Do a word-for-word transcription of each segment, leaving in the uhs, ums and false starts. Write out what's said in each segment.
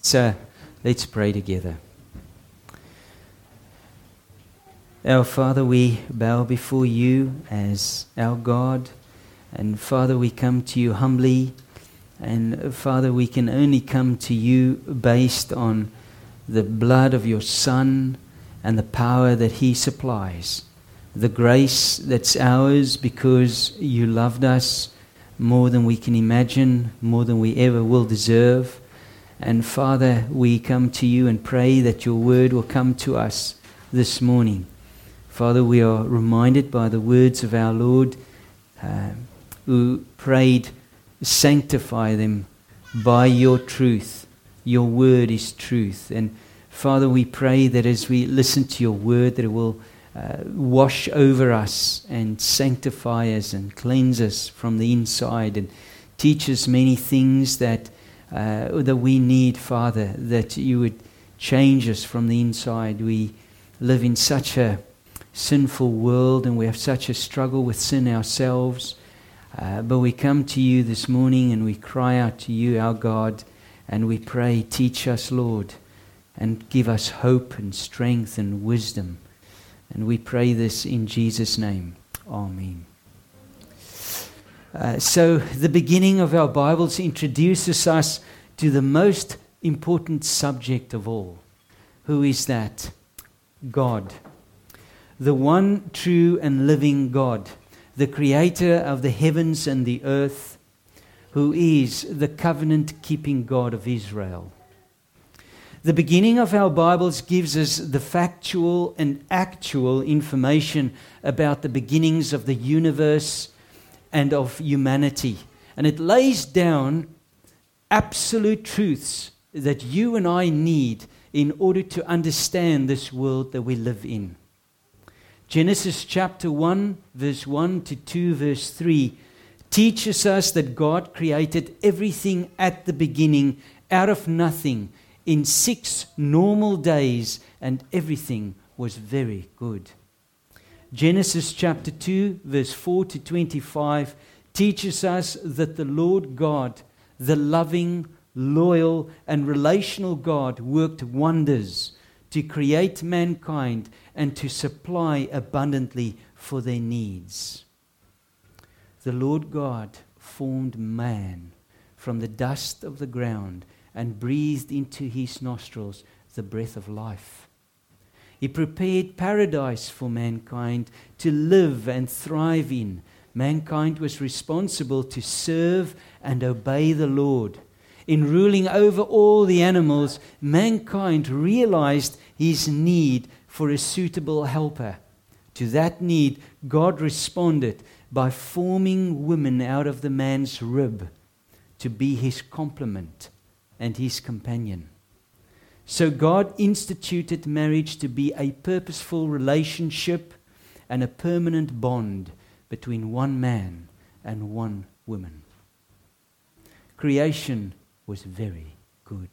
So let's pray together. Our Father, we bow before you as our God. And Father, we come to you humbly. And Father, we can only come to you based on the blood of your Son and the power that He supplies. The grace that's ours because you loved us more than we can imagine, more than we ever will deserve. And Father, we come to you and pray that your word will come to us this morning. Father, we are reminded by the words of our Lord uh, who prayed, sanctify them by your truth. Your word is truth. And Father, we pray that as we listen to your word, that it will uh, wash over us and sanctify us and cleanse us from the inside and teach us many things that Uh, that we need, Father, that you would change us from the inside. We live in such a sinful world and we have such a struggle with sin ourselves. Uh, but we come to you this morning and we cry out to you, our God, and we pray, teach us, Lord, and give us hope and strength and wisdom. And we pray this in Jesus' name. Amen. Uh, so the beginning of our Bibles introduces us to the most important subject of all. Who is that? God. The one true and living God, the creator of the heavens and the earth, who is the covenant-keeping God of Israel. The beginning of our Bibles gives us the factual and actual information about the beginnings of the universe and of humanity. And it lays down absolute truths that you and I need in order to understand this world that we live in. Genesis chapter one, verse one to two, verse three, teaches us that God created everything at the beginning out of nothing in six normal days, and everything was very good. Genesis chapter two, verse four to twenty-five teaches us that the Lord God, the loving, loyal, and relational God, worked wonders to create mankind and to supply abundantly for their needs. The Lord God formed man from the dust of the ground and breathed into his nostrils the breath of life. He prepared paradise for mankind to live and thrive in. Mankind was responsible to serve and obey the Lord. In ruling over all the animals, mankind realized his need for a suitable helper. To that need, God responded by forming woman out of the man's rib to be his complement and his companion. So God instituted marriage to be a purposeful relationship and a permanent bond between one man and one woman. Creation was very good.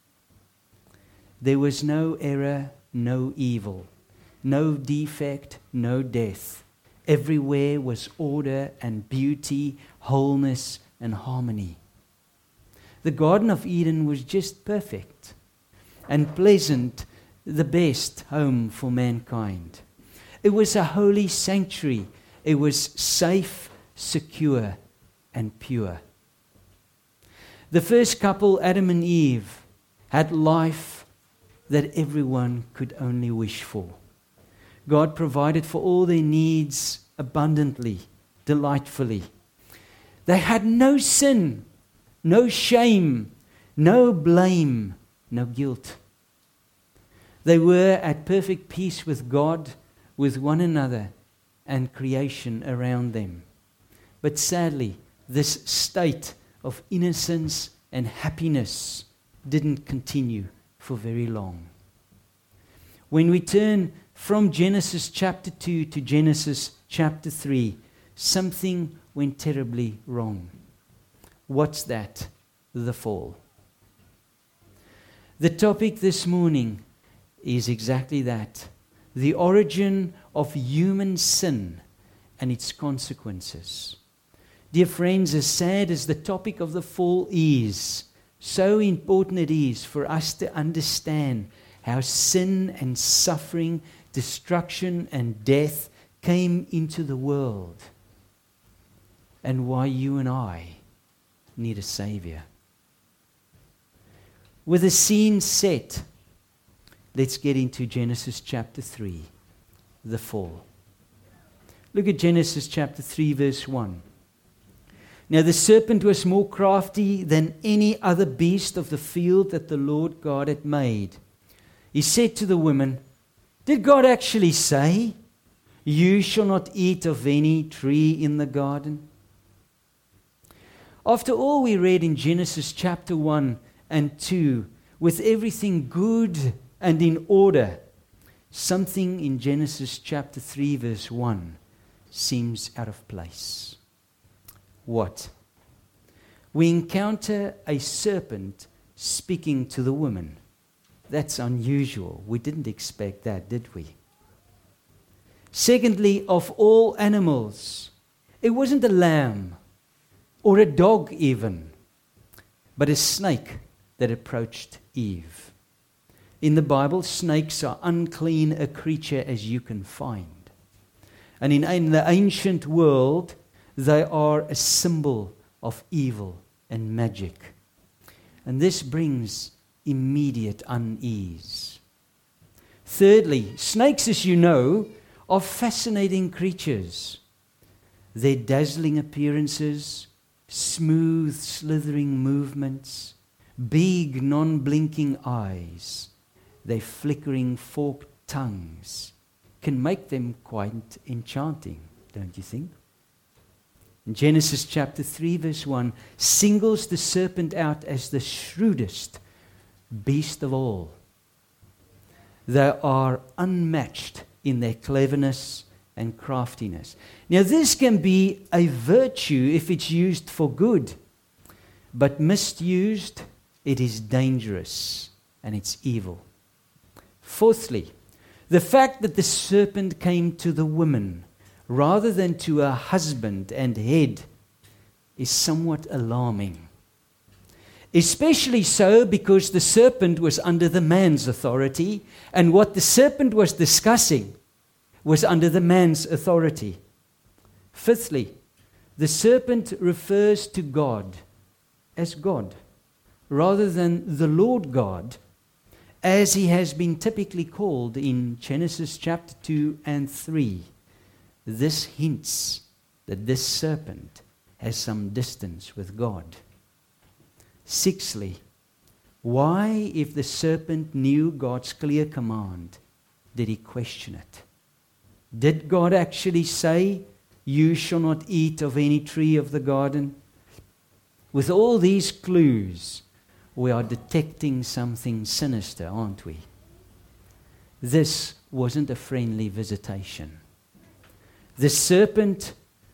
There was no error, no evil, no defect, no death. Everywhere was order and beauty, wholeness and harmony. The Garden of Eden was just perfect and pleasant, the best home for mankind. It was a holy sanctuary. It was safe, secure, and pure. The first couple, Adam and Eve, had life that everyone could only wish for. God provided for all their needs abundantly, delightfully. They had no sin, no shame, no blame, no guilt. They were at perfect peace with God, with one another, and creation around them. But sadly, this state of innocence and happiness didn't continue for very long. When we turn from Genesis chapter two to Genesis chapter three, something went terribly wrong. What's that? The fall. The topic this morning is exactly that. The origin of human sin and its consequences. Dear friends, as sad as the topic of the fall is, so important it is for us to understand how sin and suffering, destruction and death came into the world, and why you and I need a Savior. With the scene set, let's get into Genesis chapter three, the fall. Look at Genesis chapter three, verse one. Now the serpent was more crafty than any other beast of the field that the Lord God had made. He said to the woman, "Did God actually say, 'You shall not eat of any tree in the garden'?" After all we read in Genesis chapter one and two, with everything good and in order, something in Genesis chapter three, verse one seems out of place. What? We encounter a serpent speaking to the woman. That's unusual. We didn't expect that, did we? Secondly, of all animals, it wasn't a lamb or a dog even, but a snake that approached Eve. In the Bible, snakes are unclean a creature as you can find. And in, in the ancient world, they are a symbol of evil and magic. And this brings immediate unease. Thirdly, snakes, as you know, are fascinating creatures. Their dazzling appearances, smooth, slithering movements, big, non-blinking eyes, their flickering forked tongues can make them quite enchanting, don't you think? Genesis chapter three, verse one singles the serpent out as the shrewdest beast of all. They are unmatched in their cleverness and craftiness. Now, this can be a virtue if it's used for good, but misused, it is dangerous and it's evil. Fourthly, the fact that the serpent came to the woman rather than to her husband and head is somewhat alarming. Especially so because the serpent was under the man's authority, and what the serpent was discussing was under the man's authority. Fifthly, the serpent refers to God as God, rather than the Lord God, as he has been typically called in Genesis chapter two and three. This hints that this serpent has some distance with God. Sixthly, why, if the serpent knew God's clear command, did he question it? Did God actually say, "You shall not eat of any tree of the garden"? With all these clues, we are detecting something sinister, aren't we? This wasn't a friendly visitation. The serpent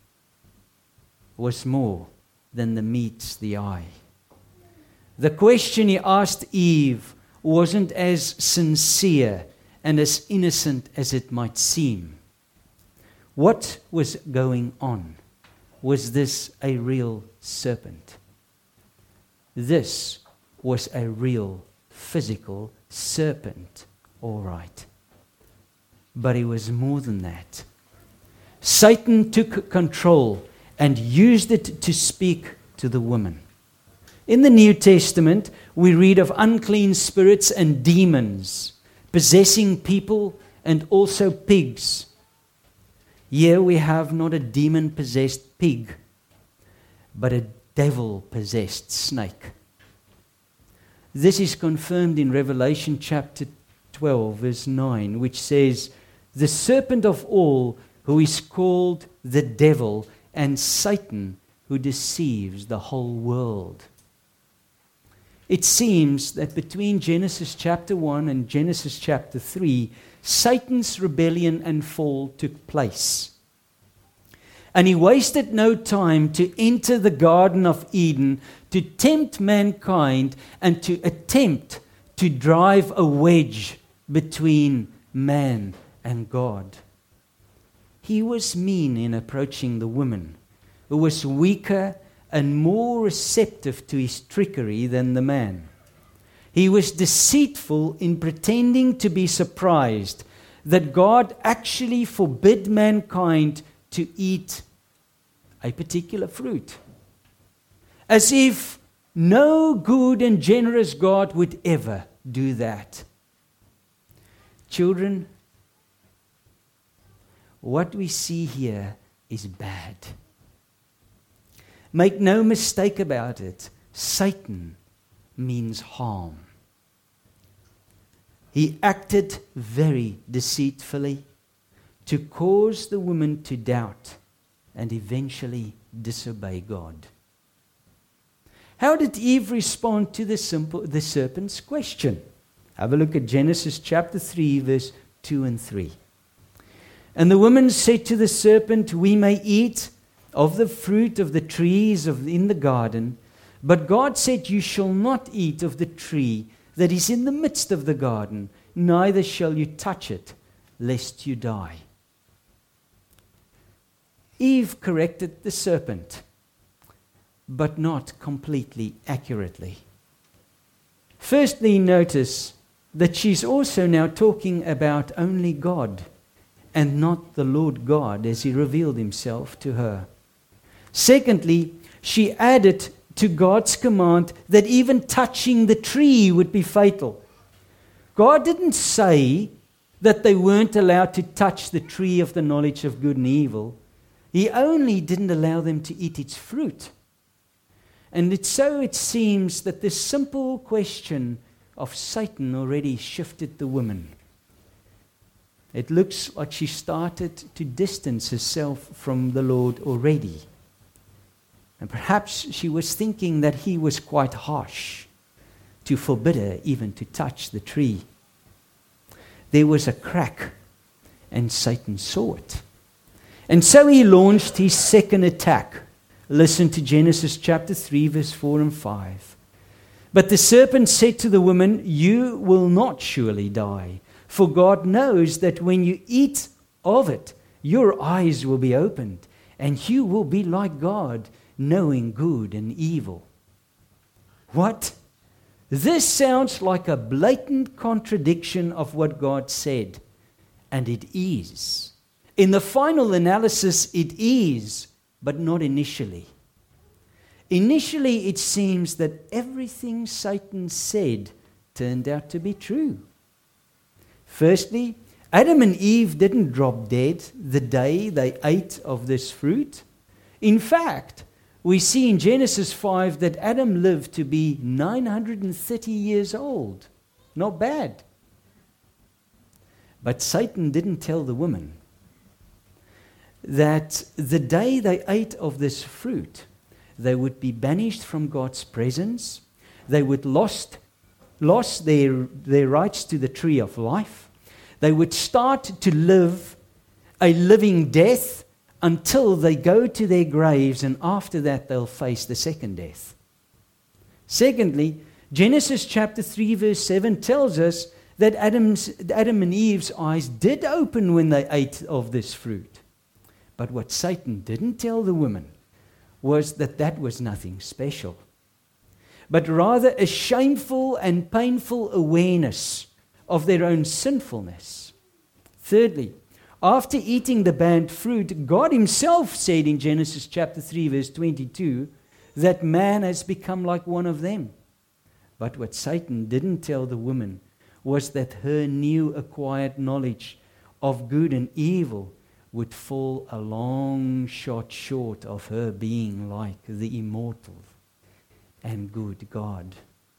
was more than the meets the eye. The question he asked Eve wasn't as sincere and as innocent as it might seem. What was going on? Was this a real serpent? This was a real physical serpent, all right. But it was more than that. Satan took control and used it to speak to the woman. In the New Testament, we read of unclean spirits and demons possessing people and also pigs. Here we have not a demon-possessed pig, but a devil-possessed snake. This is confirmed in Revelation chapter twelve, verse nine, which says, "The serpent of all, who is called the devil, and Satan, who deceives the whole world." It seems that between Genesis chapter one and Genesis chapter three, Satan's rebellion and fall took place. And he wasted no time to enter the Garden of Eden to tempt mankind and to attempt to drive a wedge between man and God. He was mean in approaching the woman, who was weaker and more receptive to his trickery than the man. He was deceitful in pretending to be surprised that God actually forbid mankind to eat a particular fruit, as if no good and generous God would ever do that. Children, what we see here is bad. Make no mistake about it, Satan means harm. He acted very deceitfully to cause the woman to doubt and eventually disobey God. How did Eve respond to the simple, the serpent's question? Have a look at Genesis chapter three, verse two and three. And the woman said to the serpent, we may eat of the fruit of the trees of in the garden, but God said, you shall not eat of the tree that is in the midst of the garden, neither shall you touch it, lest you die. Eve corrected the serpent, but not completely accurately. Firstly, notice that she's also now talking about only God and not the Lord God as he revealed himself to her. Secondly, she added to God's command that even touching the tree would be fatal. God didn't say that they weren't allowed to touch the tree of the knowledge of good and evil. He only didn't allow them to eat its fruit. And it's so it seems that this simple question of Satan already shifted the woman. It looks like she started to distance herself from the Lord already. And perhaps she was thinking that he was quite harsh to forbid her even to touch the tree. There was a crack, and Satan saw it. And so he launched his second attack. Listen to Genesis chapter three, verse four and five. But the serpent said to the woman, you will not surely die, for God knows that when you eat of it, your eyes will be opened, and you will be like God, knowing good and evil. What? This sounds like a blatant contradiction of what God said. And it is. In the final analysis, it is, but not initially. Initially, it seems that everything Satan said turned out to be true. Firstly, Adam and Eve didn't drop dead the day they ate of this fruit. In fact, we see in Genesis five that Adam lived to be nine hundred thirty years old. Not bad. But Satan didn't tell the woman that the day they ate of this fruit, they would be banished from God's presence. They would lost, lost their, their rights to the tree of life. They would start to live a living death until they go to their graves, and after that they'll face the second death. Secondly, Genesis chapter three verse seven tells us that Adam's, Adam and Eve's eyes did open when they ate of this fruit. But what Satan didn't tell the woman was that that was nothing special, but rather a shameful and painful awareness of their own sinfulness. Thirdly, after eating the banned fruit, God himself said in Genesis chapter three, verse twenty-two, that man has become like one of them. But what Satan didn't tell the woman was that her new acquired knowledge of good and evil would fall a long shot short of her being like the immortal and good God.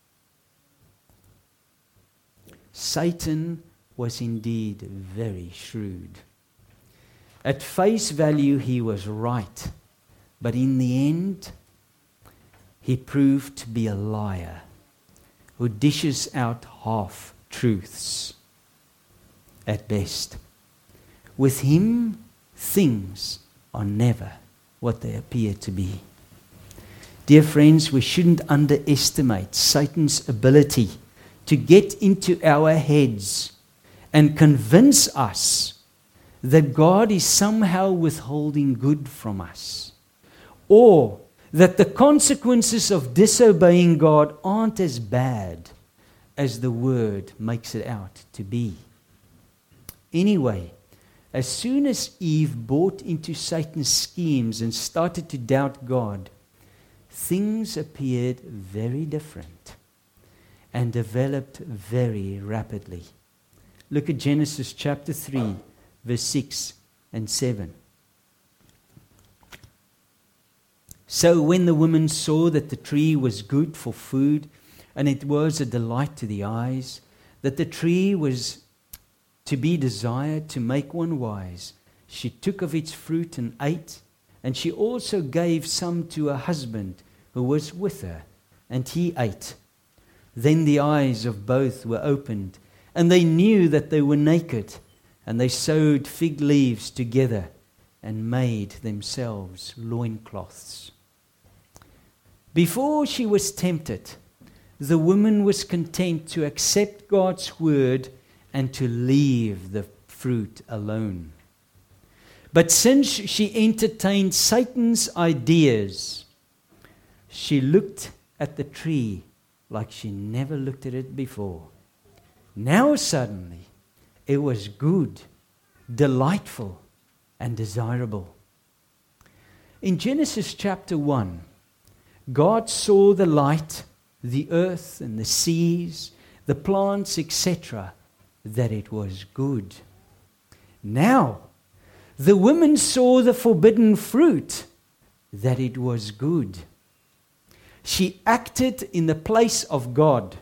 Satan was indeed very shrewd. At face value, he was right. But in the end, he proved to be a liar who dishes out half-truths at best. With him, things are never what they appear to be. Dear friends, we shouldn't underestimate Satan's ability to get into our heads and convince us that God is somehow withholding good from us, or that the consequences of disobeying God aren't as bad as the word makes it out to be. Anyway, as soon as Eve bought into Satan's schemes and started to doubt God, things appeared very different and developed very rapidly. Look at Genesis chapter three, verse six and seven. So when the woman saw that the tree was good for food, and it was a delight to the eyes, that the tree was to be desired to make one wise, she took of its fruit and ate, and she also gave some to her husband who was with her, and he ate. Then the eyes of both were opened, and they knew that they were naked, and they sewed fig leaves together and made themselves loincloths. Before she was tempted, the woman was content to accept God's word and to leave the fruit alone. But since she entertained Satan's ideas, she looked at the tree like she never looked at it before. Now suddenly, it was good, delightful, and desirable. In Genesis chapter one, God saw the light, the earth and the seas, the plants, et cetera, that it was good. Now, the woman saw the forbidden fruit, that it was good. She acted in the place of God,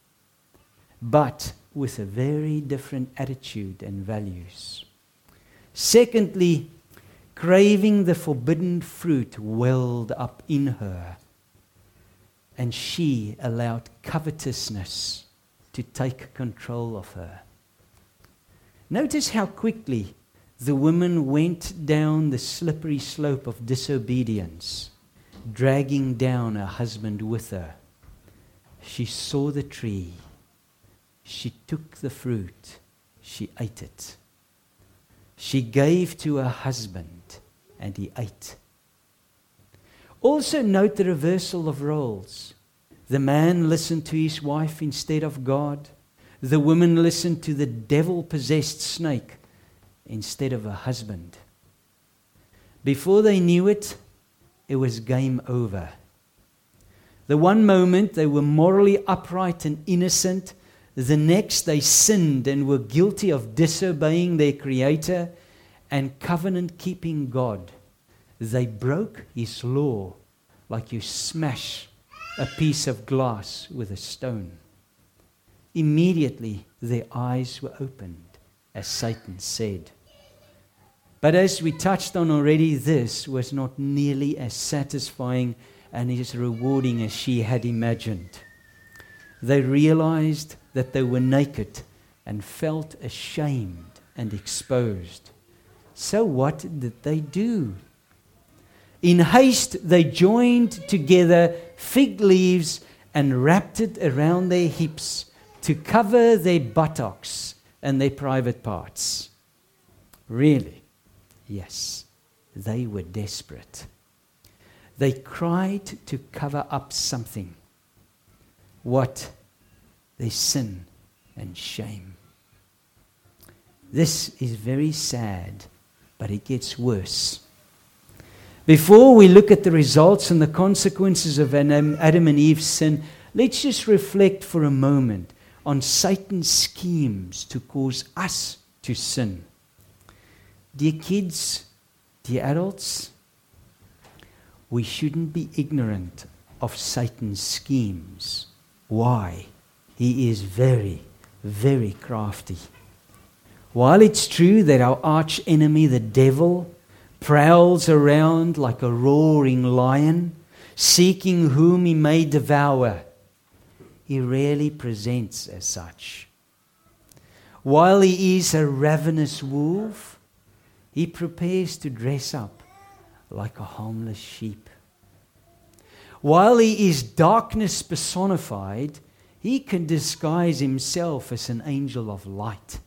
but with a very different attitude and values. Secondly, craving the forbidden fruit welled up in her, and she allowed covetousness to take control of her. Notice how quickly the woman went down the slippery slope of disobedience, dragging down her husband with her. She saw the tree. She took the fruit. She ate it. She gave to her husband, and he ate. Also note the reversal of roles. The man listened to his wife instead of God. The woman listened to the devil-possessed snake instead of her husband. Before they knew it, it was game over. The one moment they were morally upright and innocent, the next they sinned and were guilty of disobeying their Creator and covenant-keeping God. They broke His law like you smash a piece of glass with a stone. Immediately their eyes were opened, as Satan said. But as we touched on already, this was not nearly as satisfying and as rewarding as she had imagined. They realized that they were naked and felt ashamed and exposed. So what did they do? In haste, they joined together fig leaves and wrapped it around their hips to cover their buttocks and their private parts. Really? Yes, they were desperate. They cried to cover up something. What? Their sin and shame. This is very sad, but it gets worse. Before we look at the results and the consequences of Adam and Eve's sin, let's just reflect for a moment on Satan's schemes to cause us to sin. Dear kids, dear adults, we shouldn't be ignorant of Satan's schemes. Why? He is very, very crafty. While it's true that our arch enemy, the devil, prowls around like a roaring lion, seeking whom he may devour, he rarely presents as such. While he is a ravenous wolf, he prepares to dress up like a harmless sheep. While he is darkness personified, he can disguise himself as an angel of light.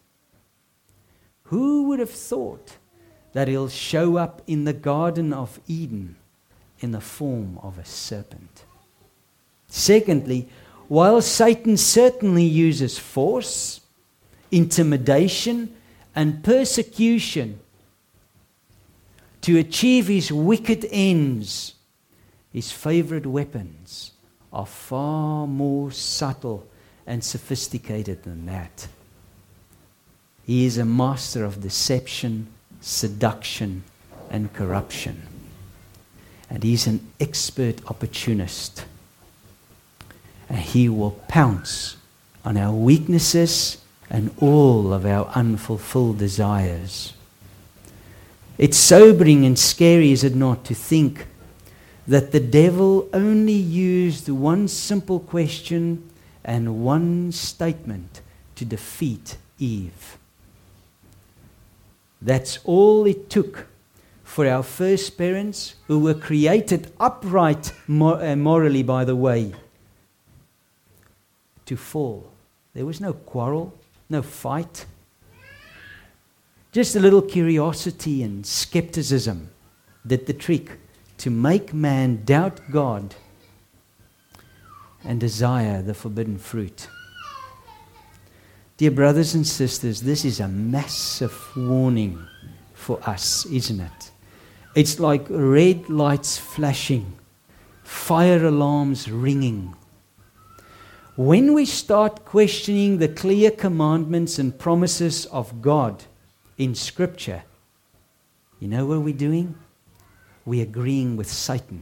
Who would have thought that he'll show up in the Garden of Eden in the form of a serpent. Secondly, while Satan certainly uses force, intimidation, and persecution to achieve his wicked ends, his favorite weapons are far more subtle and sophisticated than that. He is a master of deception, seduction, and corruption. And he's an expert opportunist. And he will pounce on our weaknesses and all of our unfulfilled desires. It's sobering and scary, is it not, to think that the devil only used one simple question and one statement to defeat Eve. That's all it took for our first parents, who were created upright mor- uh, morally, by the way, to fall. There was no quarrel, no fight. Just a little curiosity and skepticism did the trick to make man doubt God and desire the forbidden fruit. Dear brothers and sisters, this is a massive warning for us, isn't it? It's like red lights flashing, fire alarms ringing. When we start questioning the clear commandments and promises of God in Scripture, you know what we're doing? We're agreeing with Satan.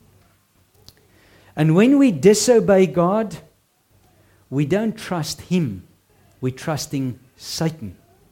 And when we disobey God, we don't trust Him. We're trusting Satan.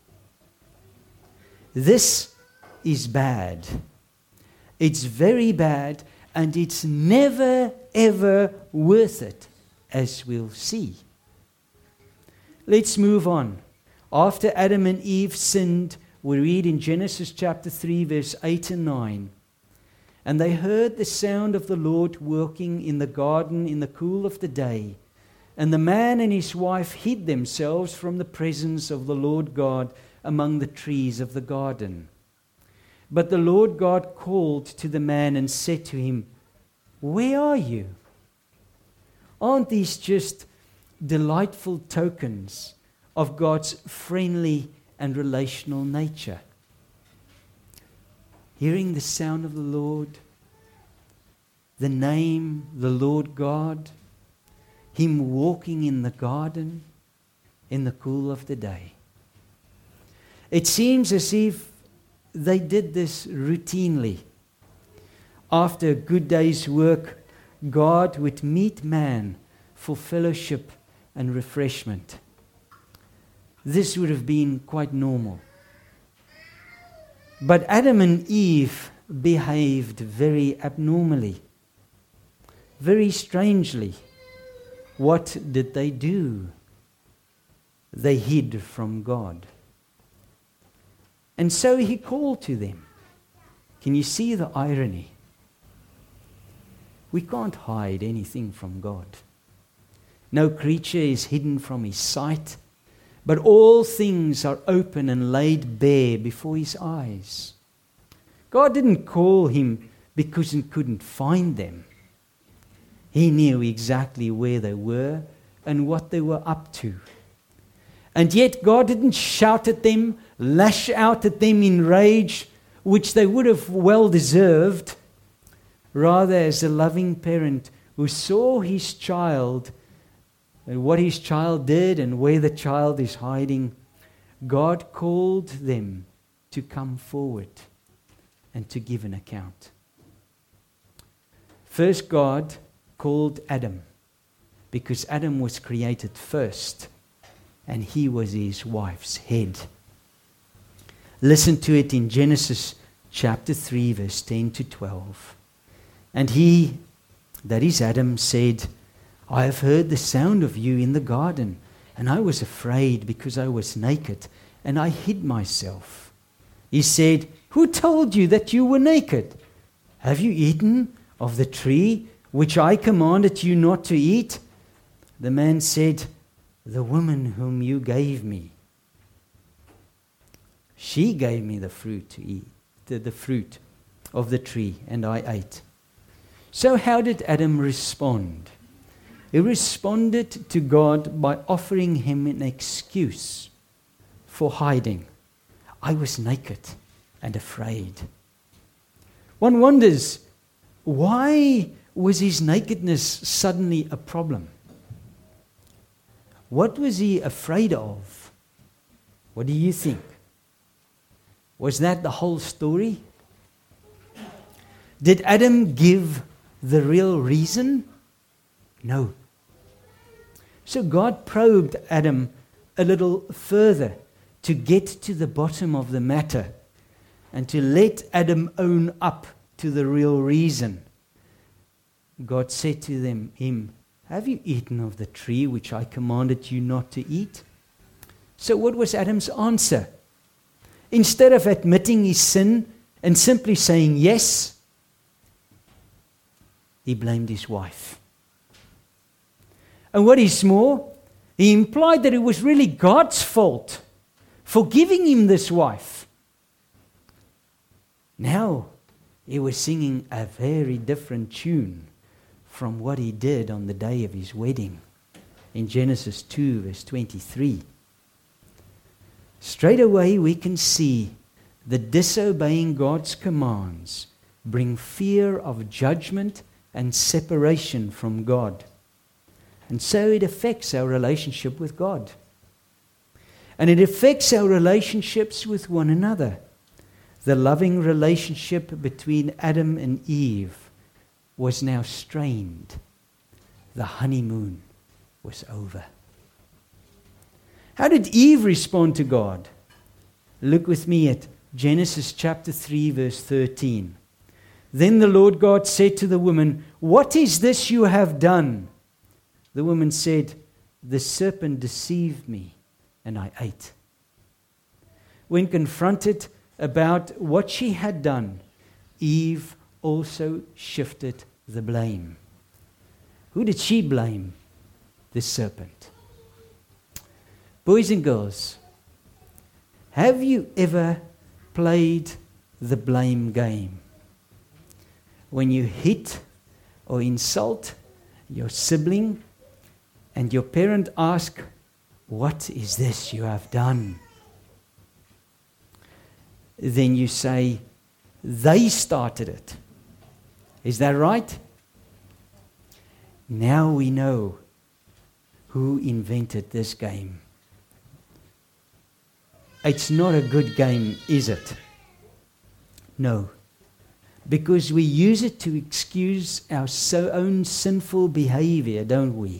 This is bad. It's very bad, and it's never, ever worth it, as we'll see. Let's move on. After Adam and Eve sinned, we read in Genesis chapter three, verse eight and nine, "And they heard the sound of the Lord working in the garden in the cool of the day. And the man and his wife hid themselves from the presence of the Lord God among the trees of the garden. But the Lord God called to the man and said to him, 'Where are you?'" Aren't these just delightful tokens of God's friendly and relational nature? Hearing the sound of the Lord, the name, the Lord God, Him walking in the garden in the cool of the day. It seems as if they did this routinely. After a good day's work, God would meet man for fellowship and refreshment. This would have been quite normal. But Adam and Eve behaved very abnormally, very strangely. What did they do? They hid from God. And so He called to them. Can you see the irony? We can't hide anything from God. No creature is hidden from His sight, but all things are open and laid bare before His eyes. God didn't call him because He couldn't find them. He knew exactly where they were and what they were up to. And yet God didn't shout at them, lash out at them in rage, which they would have well deserved. Rather, as a loving parent who saw his child and what his child did and where the child is hiding, God called them to come forward and to give an account. First, God called Adam because Adam was created first and he was his wife's head. Listen to it in Genesis chapter three, verse ten to twelve. "And he," that is Adam, "said, 'I have heard the sound of you in the garden, and I was afraid because I was naked, and I hid myself.' He said, 'Who told you that you were naked? Have you eaten of the tree which I commanded you not to eat?' The man said, 'The woman whom you gave me, she gave me the fruit to eat, the, the fruit of the tree, and I ate.' So how did Adam respond? He responded to God by offering him an excuse for hiding. I was naked and afraid. One wonders, why was his nakedness suddenly a problem? What was he afraid of? What do you think? Was that the whole story? Did Adam give the real reason? No. So God probed Adam a little further to get to the bottom of the matter and to let Adam own up to the real reason. God said to them, him, have you eaten of the tree which I commanded you not to eat? So what was Adam's answer? Instead of admitting his sin and simply saying yes, he blamed his wife. And what is more, he implied that it was really God's fault for giving him this wife. Now, he was singing a very different tune from what he did on the day of his wedding in Genesis two, verse twenty-three. Straight away we can see that disobeying God's commands bring fear of judgment and separation from God. And so it affects our relationship with God. And it affects our relationships with one another. The loving relationship between Adam and Eve was now strained. The honeymoon was over. How did Eve respond to God? Look with me at Genesis chapter three, verse thirteen. Then the Lord God said to the woman, what is this you have done? The woman said, the serpent deceived me, and I ate. When confronted about what she had done, Eve also shifted the blame. Who did she blame? The serpent. Boys and girls, have you ever played the blame game? When you hit or insult your sibling and your parent asks, what is this you have done? Then you say, they started it. Is that right? Now we know who invented this game. It's not a good game, is it? No. Because we use it to excuse our so own sinful behavior, don't we?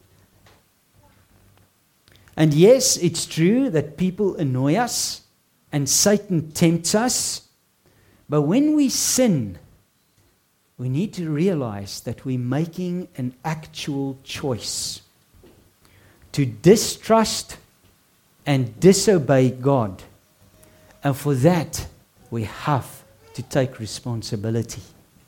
And yes, it's true that people annoy us and Satan tempts us. But when we sin, we need to realize that we're making an actual choice to distrust and disobey God. And for that, we have to take responsibility.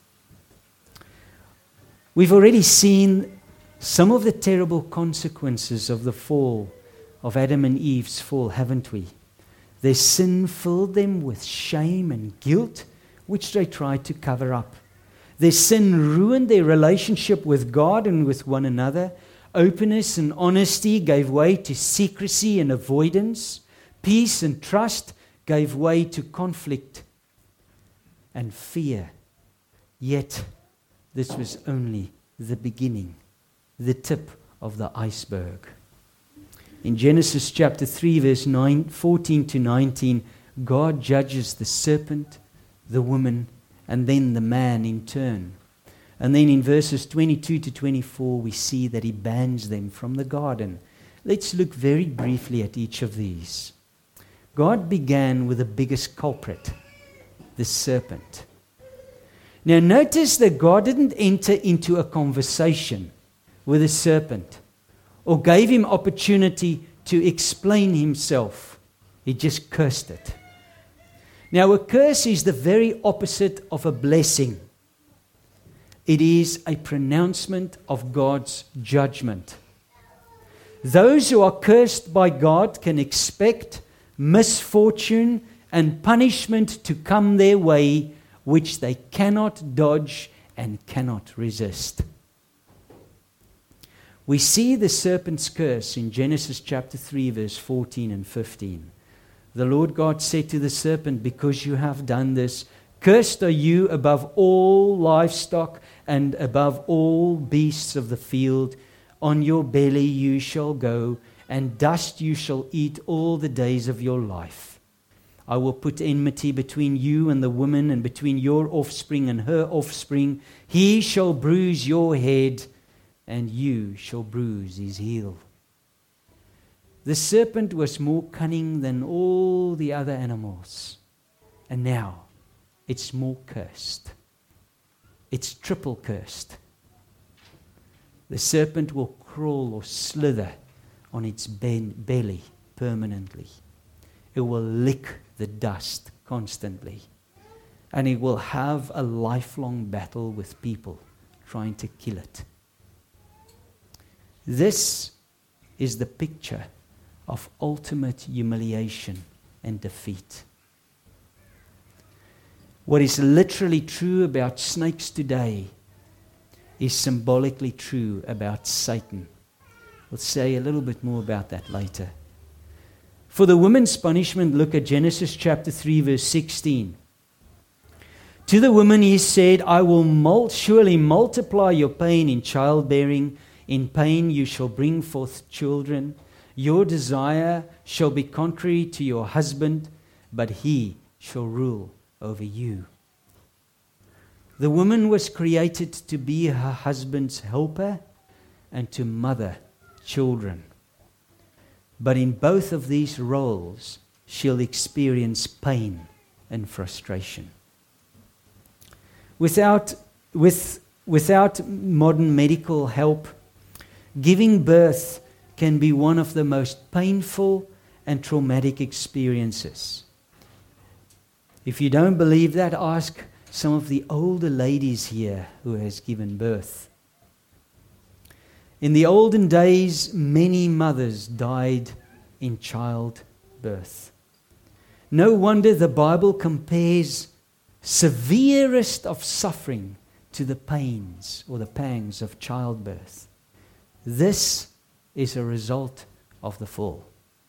We've already seen some of the terrible consequences of the fall, of Adam and Eve's fall, haven't we? Their sin filled them with shame and guilt, which they tried to cover up. Their sin ruined their relationship with God and with one another. Openness and honesty gave way to secrecy and avoidance. Peace and trust gave way to conflict and fear. Yet, this was only the beginning, the tip of the iceberg. In Genesis chapter three, verse nine, fourteen to nineteen, God judges the serpent, the woman, and then the man in turn. And then in verses twenty-two to twenty-four, we see that he bans them from the garden. Let's look very briefly at each of these. God began with the biggest culprit, the serpent. Now notice that God didn't enter into a conversation with the serpent or gave him opportunity to explain himself. He just cursed it. Now a curse is the very opposite of a blessing. It is a pronouncement of God's judgment. Those who are cursed by God can expect misfortune and punishment to come their way, which they cannot dodge and cannot resist. We see the serpent's curse in Genesis chapter three, verse fourteen and fifteen. The Lord God said to the serpent, because you have done this, cursed are you above all livestock and above all beasts of the field. On your belly you shall go, and dust you shall eat all the days of your life. I will put enmity between you and the woman, and between your offspring and her offspring. He shall bruise your head, and you shall bruise his heel. The serpent was more cunning than all the other animals. And now, it's more cursed. It's triple cursed. The serpent will crawl or slither on its ben- belly permanently. It will lick the dust constantly. And it will have a lifelong battle with people trying to kill it. This is the picture of ultimate humiliation and defeat. What is literally true about snakes today is symbolically true about Satan. We'll say a little bit more about that later. For the woman's punishment, look at Genesis chapter three, verse sixteen. To the woman he said, I will mul- surely multiply your pain in childbearing. In pain you shall bring forth children. Your desire shall be contrary to your husband, but he shall rule over you. The woman was created to be her husband's helper and to mother children. But in both of these roles, she'll experience pain and frustration. Without, with, without modern medical help, giving birth can be one of the most painful and traumatic experiences. If you don't believe that, ask some of the older ladies here who has given birth. In the olden days, many mothers died in childbirth. No wonder the Bible compares severest of suffering to the pains or the pangs of childbirth. This is a result of the fall.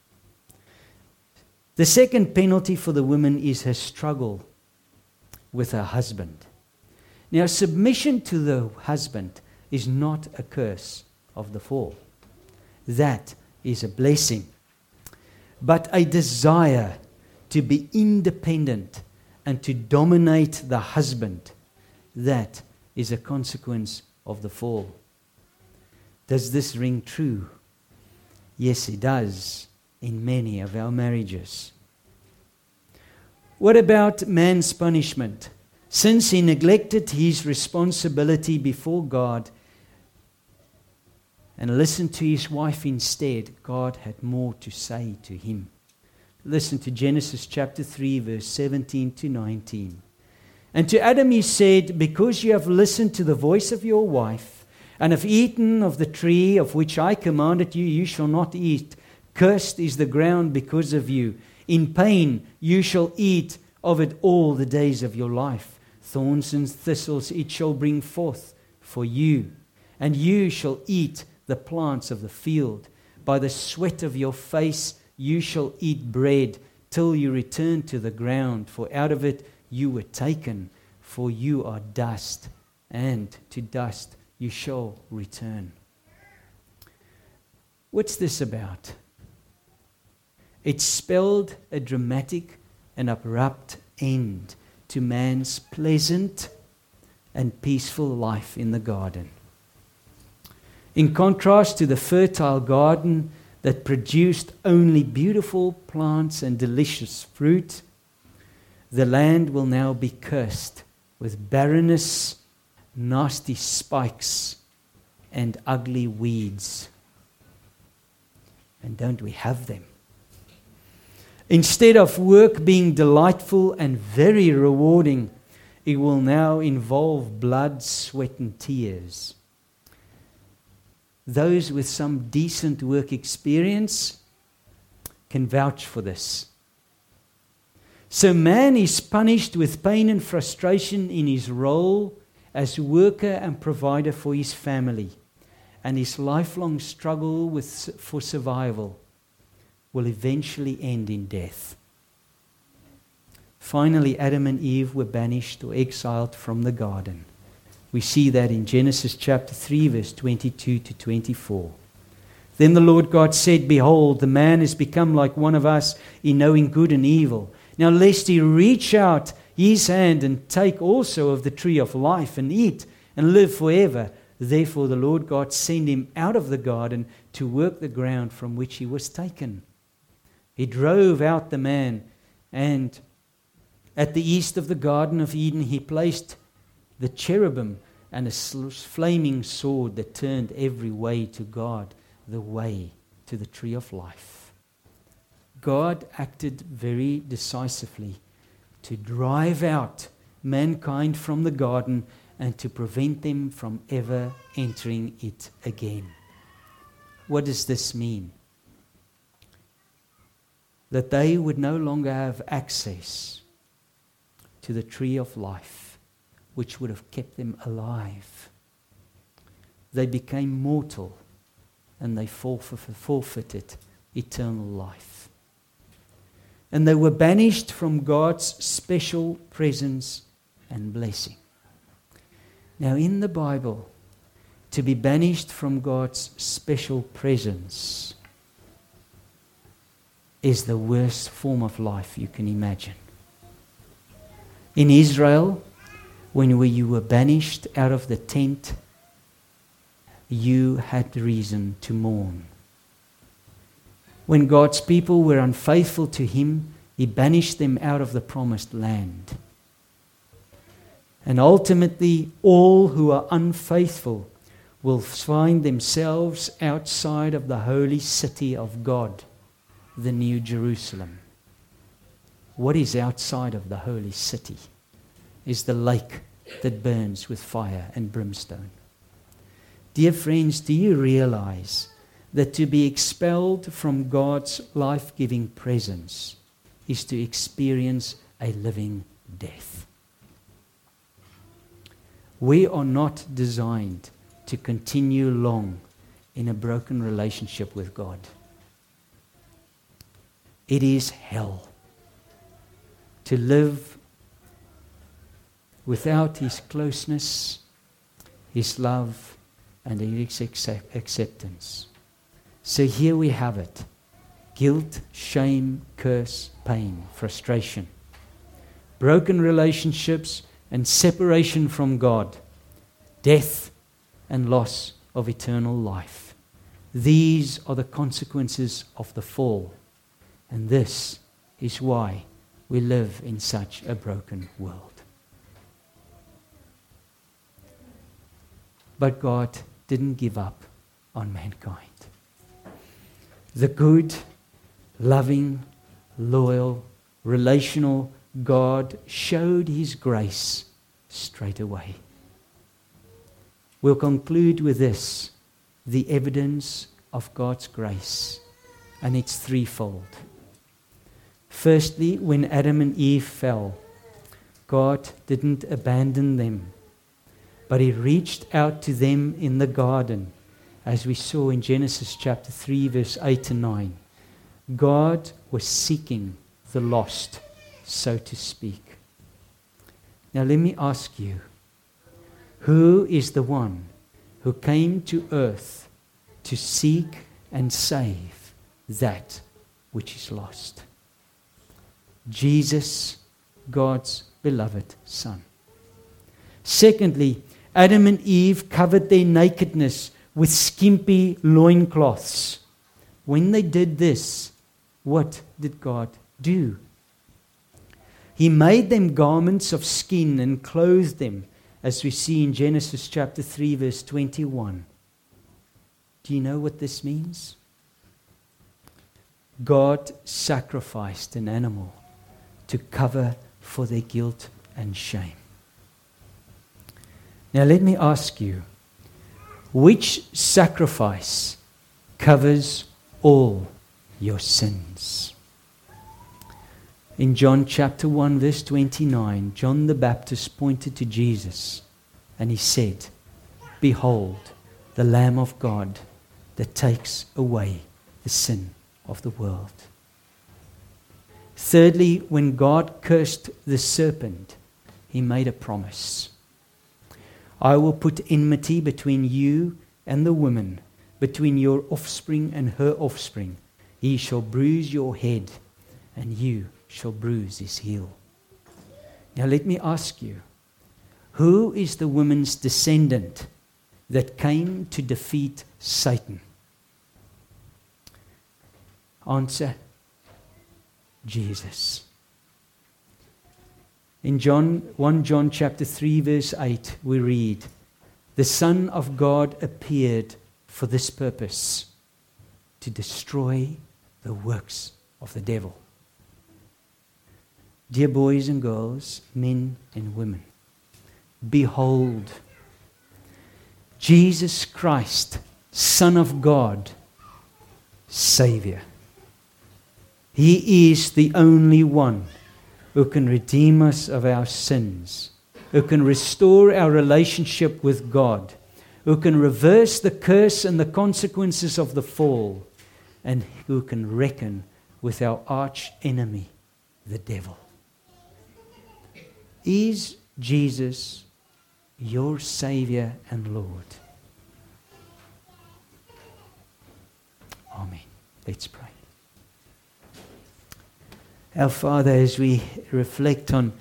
The second penalty for the woman is her struggle with her husband. Now, submission to the husband is not a curse of the fall. That is a blessing. But a desire to be independent and to dominate the husband, that is a consequence of the fall. Does this ring true? Yes, it does in many of our marriages. What about man's punishment? Since he neglected his responsibility before God and listened to his wife instead, God had more to say to him. Listen to Genesis chapter three, verse seventeen to nineteen. And to Adam he said, because you have listened to the voice of your wife, and have eaten of the tree of which I commanded you, you shall not eat. Cursed is the ground because of you. In pain you shall eat of it all the days of your life. Thorns and thistles it shall bring forth for you. And you shall eat the plants of the field. By the sweat of your face you shall eat bread till you return to the ground. For out of it you were taken, for you are dust, and to dust you shall return. What's this about? It spelled a dramatic and abrupt end to man's pleasant and peaceful life in the garden. In contrast to the fertile garden that produced only beautiful plants and delicious fruit, the land will now be cursed with barrenness, nasty spikes, and ugly weeds. And don't we have them? Instead of work being delightful and very rewarding, it will now involve blood, sweat, and tears. Those with some decent work experience can vouch for this. So man is punished with pain and frustration in his role as worker and provider for his family, and his lifelong struggle with, for survival will eventually end in death. Finally, Adam and Eve were banished or exiled from the garden. We see that in Genesis chapter three, verse twenty-two to twenty-four. Then the Lord God said, Behold, the man has become like one of us in knowing good and evil. Now lest he reach out his hand and take also of the tree of life and eat and live forever. Therefore the Lord God sent him out of the garden to work the ground from which he was taken. He drove out the man, and at the east of the Garden of Eden he placed the cherubim and a flaming sword that turned every way to God, the way to the tree of life. God acted very decisively to drive out mankind from the garden and to prevent them from ever entering it again. What does this mean? That they would no longer have access to the tree of life, which would have kept them alive. They became mortal, and they forfeited eternal life. And they were banished from God's special presence and blessing. Now in the Bible, to be banished from God's special presence is the worst form of life you can imagine. In Israel, when you were banished out of the tent, you had reason to mourn. When God's people were unfaithful to Him, He banished them out of the promised land. And ultimately, all who are unfaithful will find themselves outside of the holy city of God, the New Jerusalem. What is outside of the holy city is the lake that burns with fire and brimstone. Dear friends, do you realize that to be expelled from God's life-giving presence is to experience a living death? We are not designed to continue long in a broken relationship with God. It is hell to live without His closeness, His love, and His accept- acceptance. So here we have it. Guilt, shame, curse, pain, frustration, broken relationships and separation from God, death and loss of eternal life. These are the consequences of the fall. And this is why we live in such a broken world. But God didn't give up on mankind. The good, loving, loyal, relational God showed His grace straight away. We'll conclude with this, the evidence of God's grace, and it's threefold. Firstly, when Adam and Eve fell, God didn't abandon them, but He reached out to them in the garden, as we saw in Genesis chapter three, verse eight and nine. God was seeking the lost, so to speak. Now let me ask you, who is the one who came to earth to seek and save that which is lost? Jesus, God's beloved Son. Secondly, Adam and Eve covered their nakedness with skimpy loincloths. When they did this, what did God do? He made them garments of skin and clothed them, as we see in Genesis chapter three, verse twenty-one. Do you know what this means? God sacrificed an animal to cover for their guilt and shame. Now let me ask you, which sacrifice covers all your sins? In John chapter one, verse twenty-nine, John the Baptist pointed to Jesus And he said, "Behold, the Lamb of God that takes away the sin of the world." Thirdly, when God cursed the serpent, he made a promise. "I will put enmity between you and the woman, between your offspring and her offspring. He shall bruise your head, and you shall bruise his heel." Now let me ask you, who is the woman's descendant that came to defeat Satan? Answer, Jesus. In John, First John chapter three verse eight we read, "The Son of God appeared for this purpose, to destroy the works of the devil." Dear boys and girls, men and women, behold, Jesus Christ, Son of God, Savior. He is the only one who can redeem us of our sins, who can restore our relationship with God, who can reverse the curse and the consequences of the fall, and who can reckon with our arch enemy, the devil. Is Jesus your Savior and Lord? Amen. Let's pray. Our Father, as we reflect on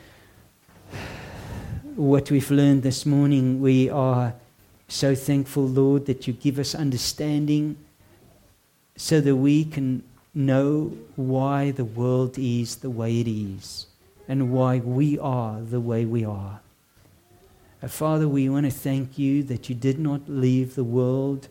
what we've learned this morning, we are so thankful, Lord, that you give us understanding so that we can know why the world is the way it is and why we are the way we are. Uh, Father, we want to thank you that you did not leave the world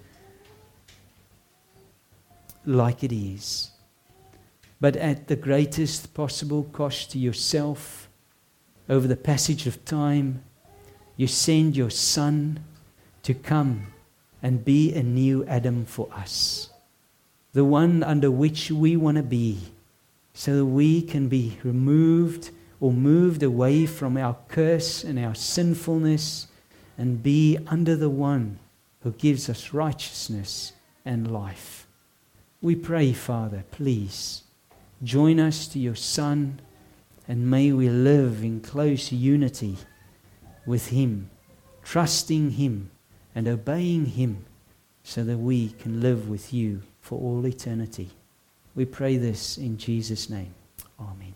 like it is, but at the greatest possible cost to yourself. Over the passage of time, you send your Son to come and be a new Adam for us, the one under which we want to be, so that we can be removed or moved away from our curse and our sinfulness and be under the one who gives us righteousness and life. We pray, Father, please join us to your Son, and may we live in close unity with him, trusting him and obeying him, so that we can live with you for all eternity. We pray this in Jesus' name. Amen.